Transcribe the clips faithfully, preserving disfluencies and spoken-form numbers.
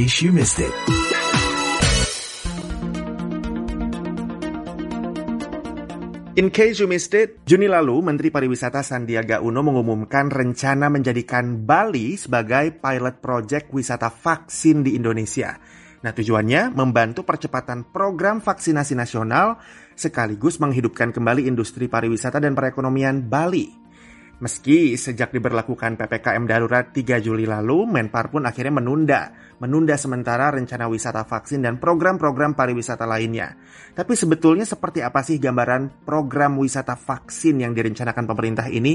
case you missed it. In case you missed it, Juni lalu Menteri Pariwisata Sandiaga Uno mengumumkan rencana menjadikan Bali sebagai pilot project wisata vaksin di Indonesia. Nah, tujuannya membantu percepatan program vaksinasi nasional sekaligus menghidupkan kembali industri pariwisata dan perekonomian Bali. Meski sejak diberlakukan P P K M darurat tiga Juli lalu, Menpar pun akhirnya menunda, menunda sementara rencana wisata vaksin dan program-program pariwisata lainnya. Tapi sebetulnya seperti apa sih gambaran program wisata vaksin yang direncanakan pemerintah ini?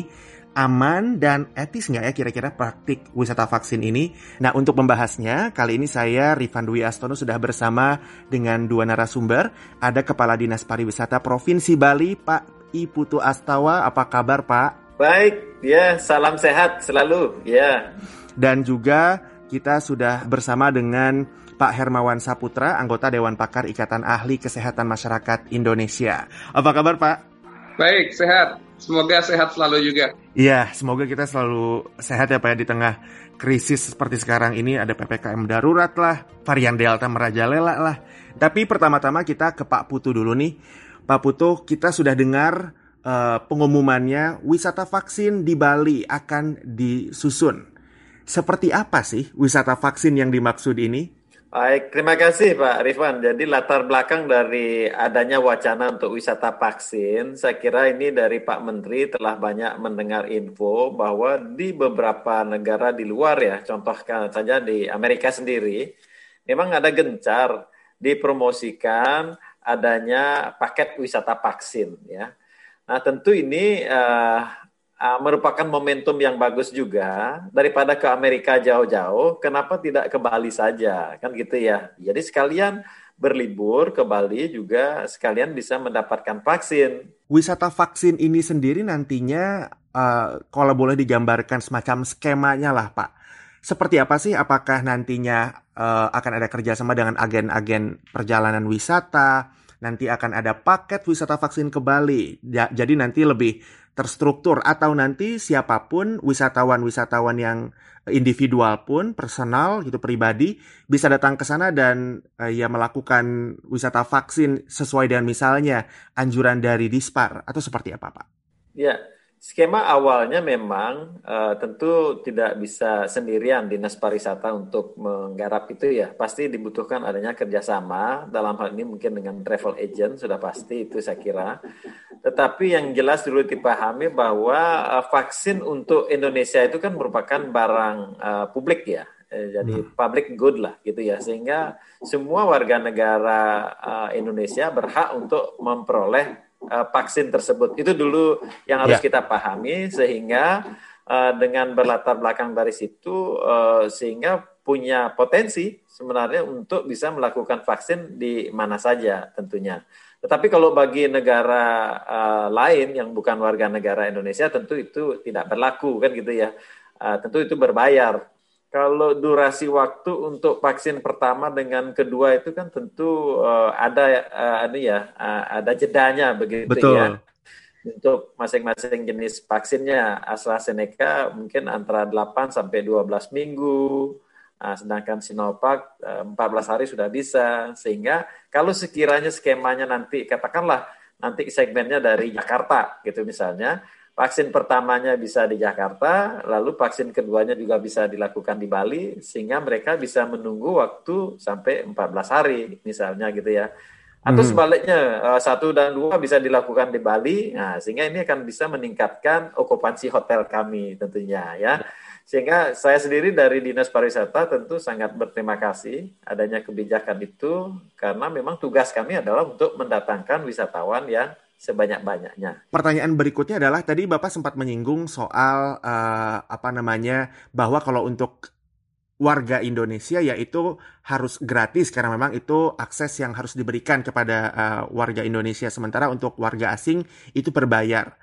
Aman dan etis nggak ya kira-kira praktik wisata vaksin ini? Nah, untuk membahasnya, kali ini saya, Rifan Dwi Astono, sudah bersama dengan dua narasumber. Ada Kepala Dinas Pariwisata Provinsi Bali, Pak I Putu Astawa. Apa kabar, Pak? Baik, ya, salam sehat selalu, ya. Dan juga kita sudah bersama dengan Pak Hermawan Saputra, anggota Dewan Pakar Ikatan Ahli Kesehatan Masyarakat Indonesia. Apa kabar, Pak? Baik, sehat. Semoga sehat selalu juga. Iya, semoga kita selalu sehat ya Pak ya, di tengah krisis seperti sekarang ini. Ada P P K M darurat lah, varian Delta merajalela lah. Tapi pertama-tama kita ke Pak Putu dulu nih. Pak Putu, kita sudah dengar uh, pengumumannya wisata vaksin di Bali akan disusun. Seperti apa sih wisata vaksin yang dimaksud ini? Baik, terima kasih Pak Rifan. Jadi latar belakang dari adanya wacana untuk wisata vaksin, saya kira ini dari Pak Menteri telah banyak mendengar info bahwa di beberapa negara di luar ya, contohkan saja di Amerika sendiri, memang ada gencar dipromosikan adanya paket wisata vaksin ya. Nah tentu ini uh, Uh, merupakan momentum yang bagus juga. Daripada ke Amerika jauh-jauh, kenapa tidak ke Bali saja, kan gitu ya. Jadi sekalian berlibur ke Bali juga sekalian bisa mendapatkan vaksin. Wisata vaksin ini sendiri nantinya uh, kalau boleh digambarkan semacam skemanya lah Pak. Seperti apa sih? Apakah nantinya uh, akan ada kerjasama dengan agen-agen perjalanan wisata? Nanti akan ada paket wisata vaksin ke Bali. Ya, jadi nanti lebih terstruktur, atau nanti siapapun wisatawan-wisatawan yang individual pun, personal gitu, pribadi, bisa datang ke sana dan uh, ya melakukan wisata vaksin sesuai dengan misalnya anjuran dari Dispar, atau seperti apa Pak? Ya, skema awalnya memang uh, tentu tidak bisa sendirian Dinas Pariwisata untuk menggarap itu ya. Pasti dibutuhkan adanya kerjasama, dalam hal ini mungkin dengan travel agent, sudah pasti itu saya kira. Tetapi yang jelas dulu dipahami bahwa uh, vaksin untuk Indonesia itu kan merupakan barang uh, publik ya. Eh, jadi public good lah gitu ya. Sehingga semua warga negara uh, Indonesia berhak untuk memperoleh Uh, vaksin tersebut. Itu dulu yang harus yeah. kita pahami, sehingga uh, dengan berlatar belakang dari situ uh, sehingga punya potensi sebenarnya untuk bisa melakukan vaksin di mana saja tentunya. Tetapi kalau bagi negara uh, lain yang bukan warga negara Indonesia tentu itu tidak berlaku kan gitu ya. Uh, tentu itu berbayar. Kalau durasi waktu untuk vaksin pertama dengan kedua itu kan tentu uh, ada uh, ada ya uh, ada jedanya begitu. Betul. Ya. Untuk masing-masing jenis vaksinnya, AstraZeneca mungkin antara delapan sampai dua belas minggu, uh, sedangkan Sinovac uh, empat belas hari sudah bisa. Sehingga kalau sekiranya skemanya nanti katakanlah nanti segmennya dari Jakarta gitu misalnya, vaksin pertamanya bisa di Jakarta, lalu vaksin keduanya juga bisa dilakukan di Bali, sehingga mereka bisa menunggu waktu sampai empat belas hari, misalnya gitu ya. Atau hmm. sebaliknya, satu dan dua bisa dilakukan di Bali, nah, sehingga ini akan bisa meningkatkan okupansi hotel kami tentunya ya. Sehingga saya sendiri dari Dinas Pariwisata tentu sangat berterima kasih adanya kebijakan itu, karena memang tugas kami adalah untuk mendatangkan wisatawan yang sebanyak-banyaknya. Pertanyaan berikutnya adalah tadi Bapak sempat menyinggung soal uh, apa namanya bahwa kalau untuk warga Indonesia yaitu harus gratis karena memang itu akses yang harus diberikan kepada uh, warga Indonesia, sementara untuk warga asing itu berbayar.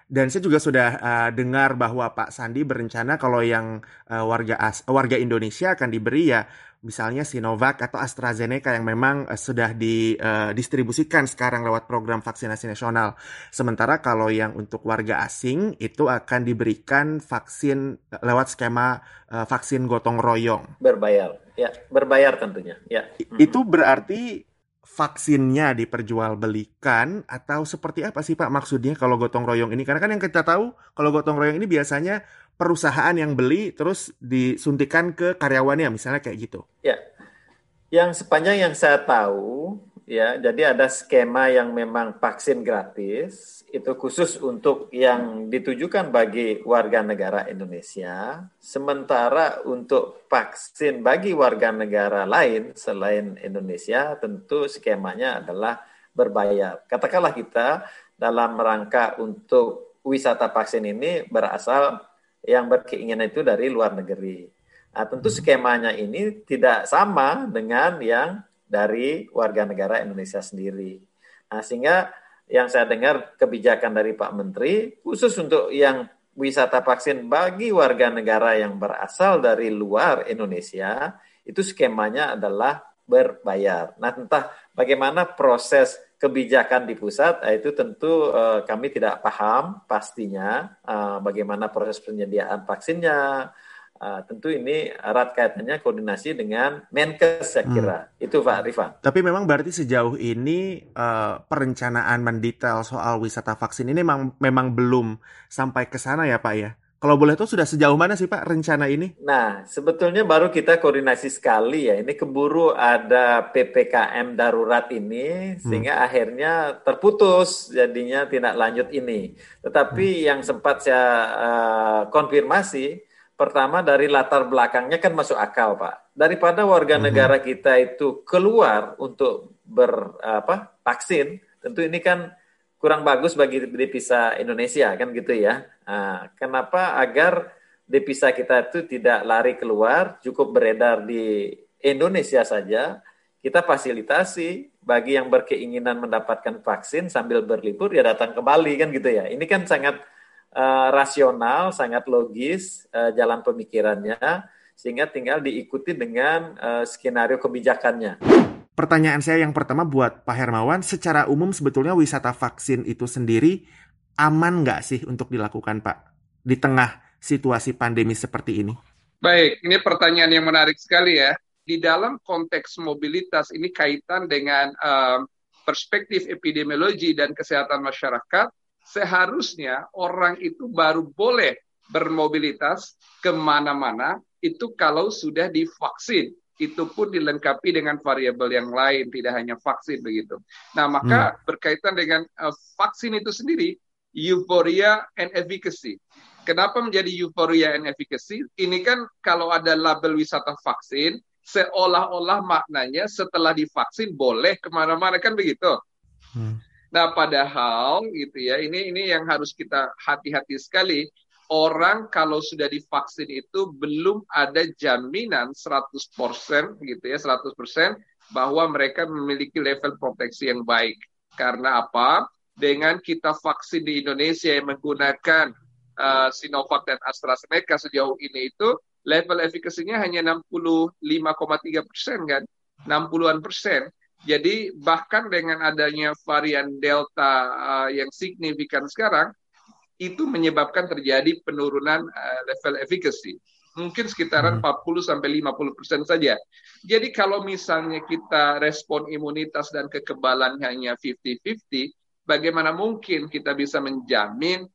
Dan saya juga sudah uh, dengar bahwa Pak Sandi berencana kalau yang uh, warga as warga Indonesia akan diberi ya misalnya Sinovac atau AstraZeneca yang memang uh, sudah didistribusikan uh, sekarang lewat program vaksinasi nasional. Sementara kalau yang untuk warga asing itu akan diberikan vaksin uh, lewat skema uh, vaksin gotong royong. Berbayar, ya berbayar tentunya. Ya. Itu berarti vaksinnya diperjualbelikan atau seperti apa sih Pak maksudnya kalau gotong royong ini? Karena kan yang kita tahu kalau gotong royong ini biasanya perusahaan yang beli terus disuntikan ke karyawannya misalnya kayak gitu. Ya, yang sepanjang yang saya tahu ya, jadi ada skema yang memang vaksin gratis itu khusus untuk yang ditujukan bagi warga negara Indonesia. Sementara untuk vaksin bagi warga negara lain selain Indonesia tentu skemanya adalah berbayar. Katakanlah kita dalam rangka untuk wisata vaksin ini berasal yang berkeinginan itu dari luar negeri. Nah, tentu skemanya ini tidak sama dengan yang dari warga negara Indonesia sendiri. Nah, sehingga yang saya dengar kebijakan dari Pak Menteri khusus untuk yang wisata vaksin bagi warga negara yang berasal dari luar Indonesia itu skemanya adalah berbayar. Nah, entah bagaimana proses kebijakan di pusat, itu tentu uh, kami tidak paham pastinya uh, bagaimana proses penyediaan vaksinnya. Uh, tentu ini erat kaitannya koordinasi dengan Menkes saya kira. Hmm. Itu Pak Rifan. Tapi memang berarti sejauh ini uh, perencanaan mendetail soal wisata vaksin ini memang, memang belum sampai ke sana ya Pak ya? Kalau boleh tahu sudah sejauh mana sih Pak rencana ini? Nah, sebetulnya baru kita koordinasi sekali ya. Ini keburu ada P P K M darurat ini sehingga hmm. akhirnya terputus jadinya tidak lanjut ini. Tetapi hmm. yang sempat saya uh, konfirmasi pertama dari latar belakangnya kan masuk akal Pak. Daripada warga mm-hmm. negara kita itu keluar untuk ber apa vaksin, tentu ini kan kurang bagus bagi devisa Indonesia kan gitu ya. Nah, kenapa agar devisa kita itu tidak lari keluar, cukup beredar di Indonesia saja, kita fasilitasi bagi yang berkeinginan mendapatkan vaksin sambil berlibur ya datang ke Bali kan gitu ya. Ini kan sangat Uh, rasional, sangat logis uh, jalan pemikirannya, sehingga tinggal diikuti dengan uh, skenario kebijakannya. Pertanyaan saya yang pertama buat Pak Hermawan, secara umum sebetulnya wisata vaksin itu sendiri aman nggak sih untuk dilakukan Pak di tengah situasi pandemi seperti ini? Baik, ini pertanyaan yang menarik sekali ya. Di dalam konteks mobilitas ini kaitan dengan uh, perspektif epidemiologi dan kesehatan masyarakat. Seharusnya orang itu baru boleh bermobilitas kemana-mana itu kalau sudah divaksin. Itu pun dilengkapi dengan variabel yang lain, tidak hanya vaksin begitu. Nah, maka hmm. berkaitan dengan uh, vaksin itu sendiri, euphoria and efficacy. Kenapa menjadi euphoria and efficacy? Ini kan kalau ada label wisata vaksin, seolah-olah maknanya setelah divaksin boleh kemana-mana, kan begitu. Hmm. Nah, padahal gitu ya, ini ini yang harus kita hati-hati sekali. Orang kalau sudah divaksin itu belum ada jaminan seratus persen gitu ya, seratus persen bahwa mereka memiliki level proteksi yang baik. Karena apa? Dengan kita vaksin di Indonesia yang menggunakan uh, Sinovac dan AstraZeneca sejauh ini itu level efikasinya hanya enam puluh lima koma tiga persen kan, enam puluhan persen. Jadi bahkan dengan adanya varian Delta uh, yang signifikan sekarang, itu menyebabkan terjadi penurunan uh, level efficacy. Mungkin sekitaran empat puluh sampai lima puluh persen saja. Jadi kalau misalnya kita respon imunitas dan kekebalan hanya lima puluh lima puluh, bagaimana mungkin kita bisa menjamin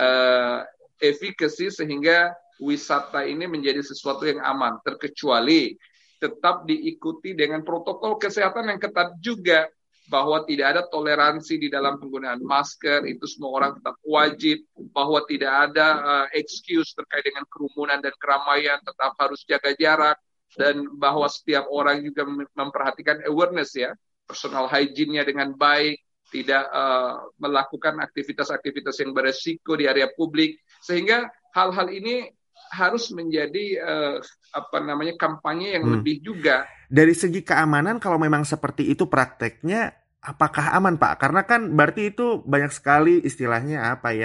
uh, efficacy sehingga wisata ini menjadi sesuatu yang aman, terkecuali tetap diikuti dengan protokol kesehatan yang ketat juga, bahwa tidak ada toleransi di dalam penggunaan masker, itu semua orang tetap wajib, bahwa tidak ada uh, excuse terkait dengan kerumunan dan keramaian, tetap harus jaga jarak, dan bahwa setiap orang juga memperhatikan awareness ya, personal hygiene-nya dengan baik, tidak uh, melakukan aktivitas-aktivitas yang beresiko di area publik, sehingga hal-hal ini harus menjadi uh, apa namanya kampanye yang hmm. lebih juga. Dari segi keamanan kalau memang seperti itu prakteknya, apakah aman Pak? Karena kan berarti itu banyak sekali istilahnya apa ya,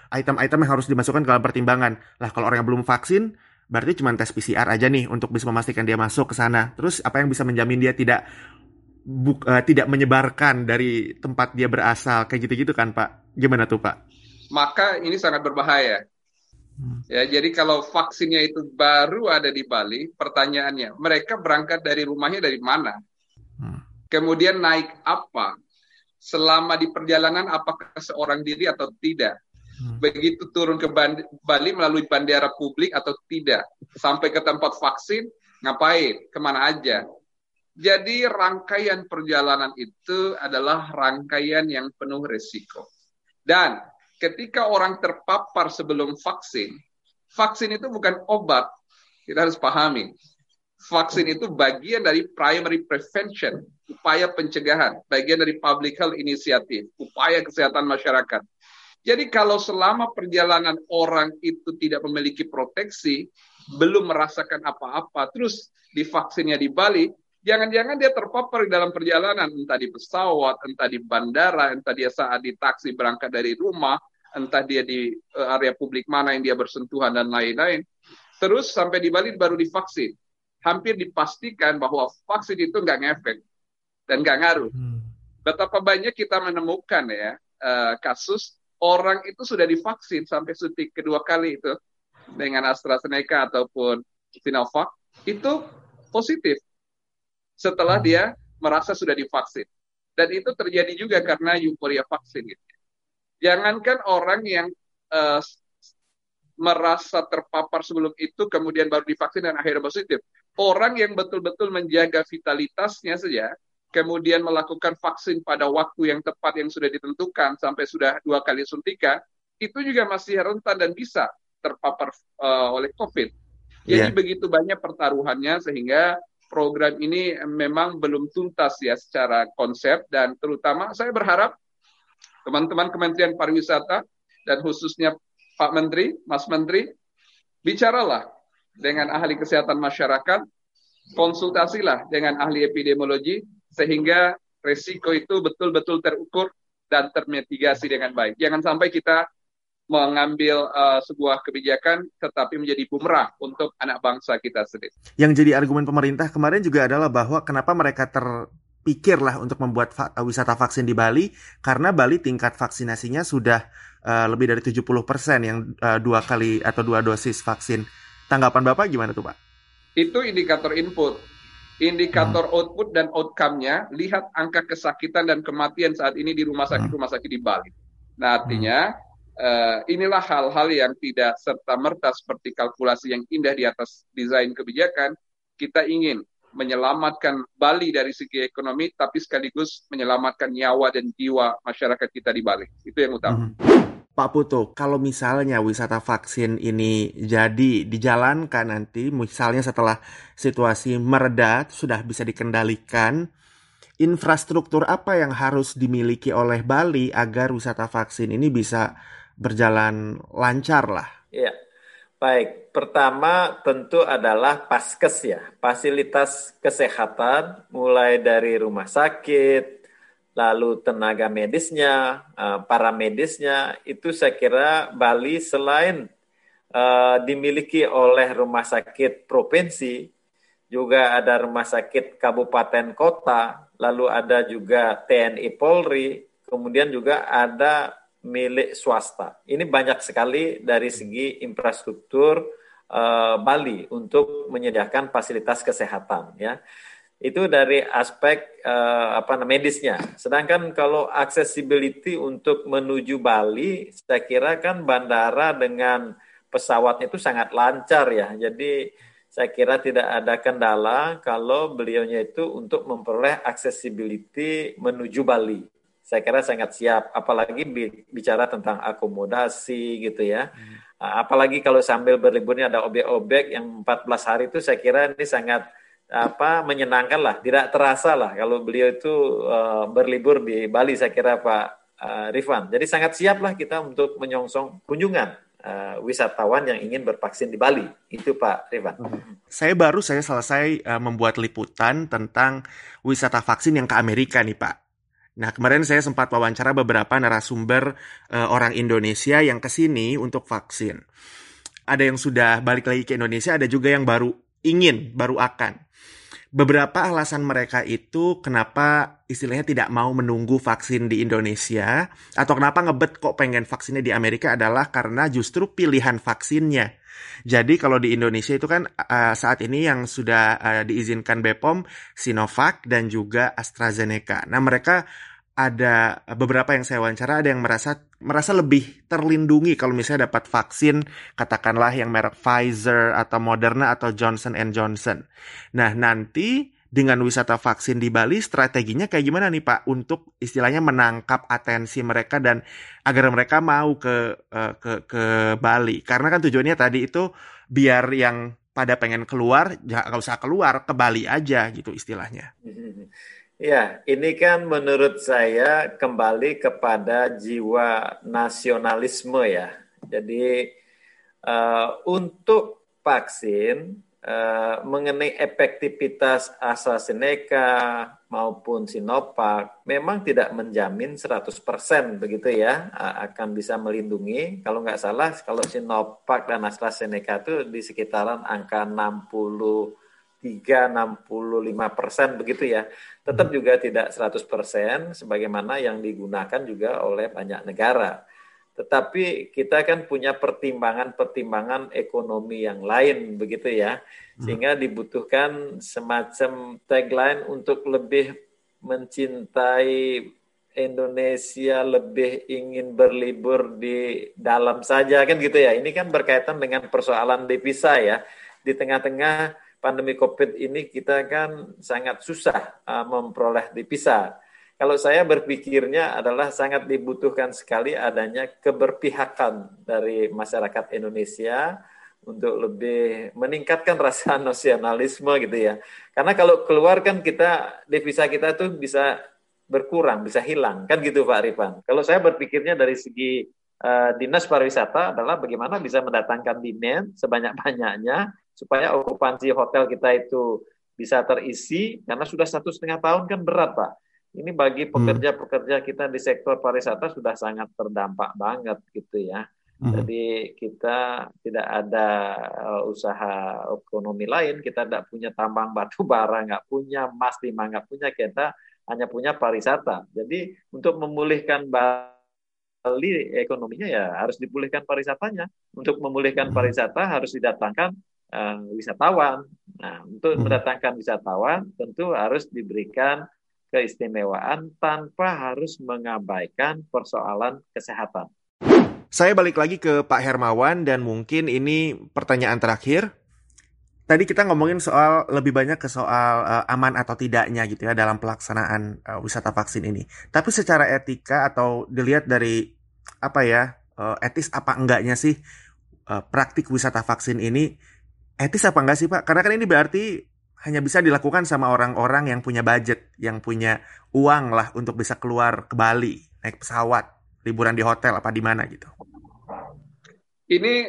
item-item yang harus dimasukkan ke dalam pertimbangan. Lah kalau orang yang belum vaksin, berarti cuma tes P C R aja nih untuk bisa memastikan dia masuk ke sana. Terus apa yang bisa menjamin dia tidak buk, uh, tidak menyebarkan dari tempat dia berasal, kayak gitu-gitu kan Pak? Gimana tuh Pak? Maka ini sangat berbahaya. Hmm. Ya, jadi kalau vaksinnya itu baru ada di Bali, pertanyaannya, mereka berangkat dari rumahnya dari mana? Hmm. Kemudian naik apa? Selama di perjalanan apakah seorang diri atau tidak? Hmm. Begitu turun ke Bali melalui bandara publik atau tidak? Sampai ke tempat vaksin, ngapain? Kemana aja? Jadi rangkaian perjalanan itu adalah rangkaian yang penuh risiko. Dan ketika orang terpapar sebelum vaksin, vaksin itu bukan obat, kita harus pahami. Vaksin itu bagian dari primary prevention, upaya pencegahan, bagian dari public health initiative, upaya kesehatan masyarakat. Jadi kalau selama perjalanan orang itu tidak memiliki proteksi, belum merasakan apa-apa, terus divaksinnya di Bali, jangan-jangan dia terpapar di dalam perjalanan, entah di pesawat, entah di bandara, entah dia saat di taksi berangkat dari rumah, entah dia di area publik mana yang dia bersentuhan dan lain-lain. Terus sampai di Bali baru divaksin. Hampir dipastikan bahwa vaksin itu nggak ngefek dan nggak ngaruh. Hmm. Betapa banyak kita menemukan ya kasus orang itu sudah divaksin sampai suntik kedua kali itu dengan AstraZeneca ataupun Sinovac itu positif setelah dia merasa sudah divaksin. Dan itu terjadi juga karena euforia vaksin. Gitu. Jangankan orang yang uh, merasa terpapar sebelum itu, kemudian baru divaksin dan akhirnya positif. Orang yang betul-betul menjaga vitalitasnya saja, kemudian melakukan vaksin pada waktu yang tepat yang sudah ditentukan, sampai sudah dua kali suntikan, itu juga masih rentan dan bisa terpapar uh, oleh COVID. Jadi yeah. begitu banyak pertaruhannya, sehingga program ini memang belum tuntas ya secara konsep, dan terutama saya berharap teman-teman Kementerian Pariwisata dan khususnya Pak Menteri, Mas Menteri, bicaralah dengan ahli kesehatan masyarakat, konsultasilah dengan ahli epidemiologi, sehingga resiko itu betul-betul terukur dan termitigasi dengan baik. Jangan sampai kita mengambil uh, sebuah kebijakan tetapi menjadi bumerang untuk anak bangsa kita sendiri. Yang jadi argumen pemerintah kemarin juga adalah bahwa kenapa mereka terpikirlah untuk membuat va- wisata vaksin di Bali, karena Bali tingkat vaksinasinya sudah uh, lebih dari tujuh puluh persen yang uh, dua kali atau dua dosis vaksin. Tanggapan Bapak gimana tuh Pak? Itu indikator input. Indikator hmm. output dan outcome-nya, lihat angka kesakitan dan kematian saat ini di rumah sakit-rumah sakit di Bali. Nah artinya hmm. Uh, inilah hal-hal yang tidak serta-merta seperti kalkulasi yang indah di atas desain kebijakan. Kita ingin menyelamatkan Bali dari segi ekonomi, tapi sekaligus menyelamatkan nyawa dan jiwa masyarakat kita di Bali. Itu yang utama. Hmm. Pak Putu, kalau misalnya wisata vaksin ini jadi dijalankan nanti, misalnya setelah situasi mereda, sudah bisa dikendalikan, infrastruktur apa yang harus dimiliki oleh Bali agar wisata vaksin ini bisa berjalan lancar lah? Iya, baik. Pertama tentu adalah Paskes ya, fasilitas kesehatan mulai dari rumah sakit, lalu tenaga medisnya, para medisnya, itu saya kira Bali selain uh, dimiliki oleh rumah sakit provinsi, juga ada rumah sakit kabupaten kota, lalu ada juga T N I Polri, kemudian juga ada milik swasta. Ini banyak sekali dari segi infrastruktur uh, Bali untuk menyediakan fasilitas kesehatan ya. Itu dari aspek uh, apa medisnya. Sedangkan kalau accessibility untuk menuju Bali, saya kira kan bandara dengan pesawatnya itu sangat lancar ya. Jadi saya kira tidak ada kendala kalau beliaunya itu untuk memperoleh accessibility menuju Bali. Saya kira sangat siap, apalagi bicara tentang akomodasi gitu ya. Hmm. Apalagi kalau sambil berliburnya ada objek-objek yang empat belas hari itu saya kira ini sangat apa menyenangkan lah, tidak terasa lah kalau beliau itu uh, berlibur di Bali, saya kira Pak uh, Rifan. Jadi sangat siap lah kita untuk menyongsong kunjungan uh, wisatawan yang ingin bervaksin di Bali. Itu Pak Rifan. Hmm. Saya baru saya selesai uh, membuat liputan tentang wisata vaksin yang ke Amerika nih Pak. Nah, kemarin saya sempat wawancara beberapa narasumber uh, orang Indonesia yang ke sini untuk vaksin. Ada yang sudah balik lagi ke Indonesia, ada juga yang baru ingin, baru akan. Beberapa alasan mereka itu kenapa istilahnya tidak mau menunggu vaksin di Indonesia atau kenapa ngebet kok pengen vaksinnya di Amerika adalah karena justru pilihan vaksinnya. Jadi kalau di Indonesia itu kan uh, saat ini yang sudah uh, diizinkan B P O M, Sinovac dan juga AstraZeneca. Nah mereka ada beberapa yang saya wawancara ada yang merasa merasa lebih terlindungi kalau misalnya dapat vaksin katakanlah yang merek Pfizer atau Moderna atau Johnson and Johnson. Nah nanti dengan wisata vaksin di Bali strateginya kayak gimana nih Pak untuk istilahnya menangkap atensi mereka dan agar mereka mau ke ke ke Bali karena kan tujuannya tadi itu biar yang pada pengen keluar nggak usah keluar ke Bali aja gitu istilahnya. Ya, ini kan menurut saya kembali kepada jiwa nasionalisme ya. Jadi uh, untuk vaksin uh, mengenai efektivitas AstraZeneca maupun Sinovac memang tidak menjamin seratus persen begitu ya akan bisa melindungi. Kalau nggak salah kalau Sinovac dan AstraZeneca itu di sekitaran angka enam puluh tiga sampai enam puluh lima persen begitu ya. Tetap juga tidak seratus persen sebagaimana yang digunakan juga oleh banyak negara. Tetapi kita kan punya pertimbangan-pertimbangan ekonomi yang lain begitu ya. Sehingga dibutuhkan semacam tagline untuk lebih mencintai Indonesia, lebih ingin berlibur di dalam saja kan gitu ya. Ini kan berkaitan dengan persoalan devisa ya. Di tengah-tengah pandemi COVID ini kita kan sangat susah uh, memperoleh devisa. Kalau saya berpikirnya adalah sangat dibutuhkan sekali adanya keberpihakan dari masyarakat Indonesia untuk lebih meningkatkan rasa nasionalisme gitu ya. Karena kalau keluar kan kita devisa kita tuh bisa berkurang, bisa hilang kan gitu Pak Rifan. Kalau saya berpikirnya dari segi uh, dinas pariwisata adalah bagaimana bisa mendatangkan demand sebanyak-banyaknya supaya okupansi hotel kita itu bisa terisi, karena sudah satu setengah tahun kan berat Pak. Ini bagi pekerja-pekerja kita di sektor pariwisata sudah sangat terdampak banget gitu ya. Hmm. Jadi kita tidak ada usaha ekonomi lain, kita tidak punya tambang batu bara, nggak punya emas timah, nggak punya, kita hanya punya pariwisata. Jadi untuk memulihkan Bali ekonominya ya harus dipulihkan pariwisatanya. Untuk memulihkan pariwisata harus didatangkan Uh, wisatawan. Nah, untuk hmm. mendatangkan wisatawan tentu harus diberikan keistimewaan tanpa harus mengabaikan persoalan kesehatan. Saya balik lagi ke Pak Hermawan dan mungkin ini pertanyaan terakhir. Tadi kita ngomongin soal lebih banyak ke soal uh, aman atau tidaknya gitu ya dalam pelaksanaan uh, wisata vaksin ini. Tapi secara etika atau dilihat dari apa ya uh, etis apa enggaknya sih uh, praktik wisata vaksin ini etis apa enggak sih Pak? Karena kan ini berarti hanya bisa dilakukan sama orang-orang yang punya budget, yang punya uang lah untuk bisa keluar ke Bali, naik pesawat, liburan di hotel apa di mana gitu. Ini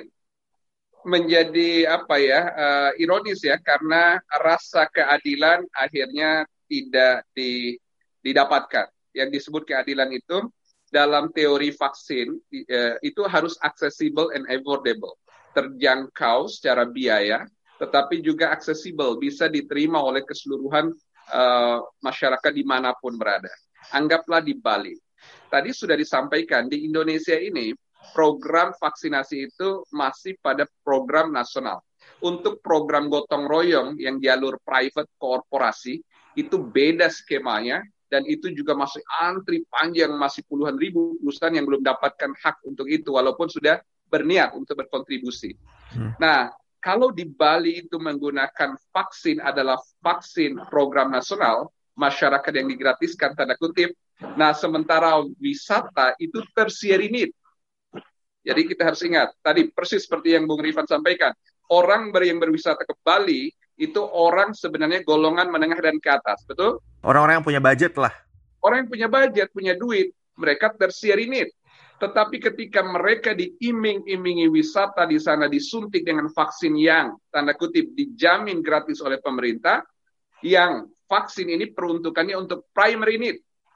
menjadi apa ya, uh, ironis ya, karena rasa keadilan akhirnya tidak di, didapatkan. Yang disebut keadilan itu dalam teori vaksin uh, itu harus accessible and affordable. Terjangkau secara biaya, tetapi juga aksesibel, bisa diterima oleh keseluruhan uh, masyarakat dimanapun berada. Anggaplah di Bali. Tadi sudah disampaikan, di Indonesia ini program vaksinasi itu masih pada program nasional. Untuk program gotong royong yang jalur private korporasi, itu beda skemanya, dan itu juga masih antri panjang, masih puluhan ribu perusahaan yang belum dapatkan hak untuk itu, walaupun sudah berniat untuk berkontribusi. Hmm. Nah, kalau di Bali itu menggunakan vaksin adalah vaksin program nasional, masyarakat yang digratiskan tanda kutip, nah sementara wisata itu tertiary need. Jadi kita harus ingat, tadi persis seperti yang Bung Rifan sampaikan, orang yang berwisata ke Bali itu orang sebenarnya golongan menengah dan ke atas, betul? Orang-orang yang punya budget lah. Orang yang punya budget, punya duit, mereka tertiary need. Tetapi ketika mereka diiming-imingi wisata di sana, disuntik dengan vaksin yang, tanda kutip, dijamin gratis oleh pemerintah, yang vaksin ini peruntukannya untuk primary need.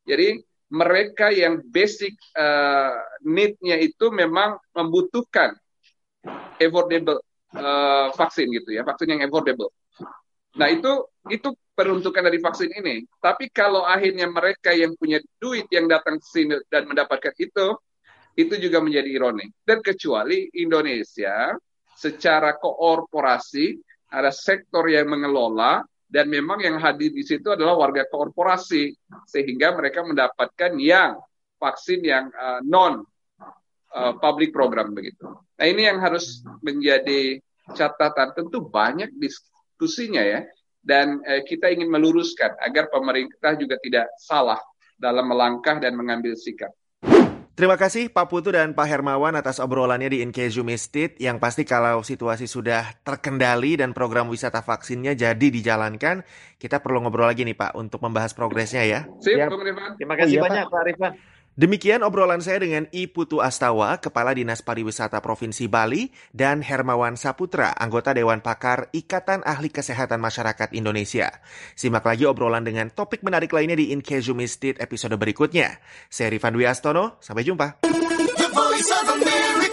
Jadi mereka yang basic uh, need-nya itu memang membutuhkan affordable uh, vaksin gitu ya, vaksin yang affordable. Nah itu itu peruntukan dari vaksin ini. Tapi kalau akhirnya mereka yang punya duit yang datang ke sini dan mendapatkan itu, itu juga menjadi ironi. Dan kecuali Indonesia secara korporasi ada sektor yang mengelola dan memang yang hadir di situ adalah warga korporasi sehingga mereka mendapatkan yang vaksin yang uh, non uh, public program begitu. Nah ini yang harus menjadi catatan. Tentu banyak diskusinya ya, dan eh, kita ingin meluruskan agar pemerintah juga tidak salah dalam melangkah dan mengambil sikap. Terima kasih Pak Putu dan Pak Hermawan atas obrolannya di In Case You Missed It. Yang pasti kalau situasi sudah terkendali dan program wisata vaksinnya jadi dijalankan, kita perlu ngobrol lagi nih Pak untuk membahas progresnya ya. Sip, Ya. Bung Rifan. Terima kasih Oh, iya, banyak Pak Rifan. Demikian obrolan saya dengan I Putu Astawa, Kepala Dinas Pariwisata Provinsi Bali, dan Hermawan Saputra, anggota Dewan Pakar Ikatan Ahli Kesehatan Masyarakat Indonesia. Simak lagi obrolan dengan topik menarik lainnya di In Case You Missed It episode berikutnya. Saya Rifan Dwi Astono, sampai jumpa.